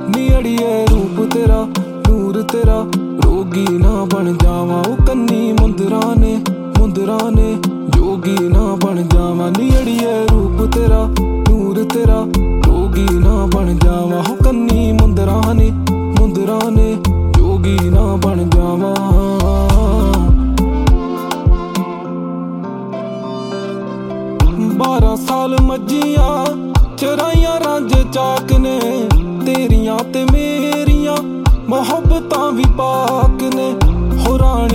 नी अड़िए रूप तेरा नूर तेरा रोगी ना बन जावा ओ कन्नी मुंदरा ने जोगी ना बन जावा नी अड़िए रूप तेरा नूर तेरा रोगी ना बन जावा ओ कन्नी मुंदरा ने जोगी ना बन जावा। 12 साल मज्जियां चराइयां रांझे चाक ने तेरियां ते मेरियां मोहब्बतां भी पाक ने हो रानी।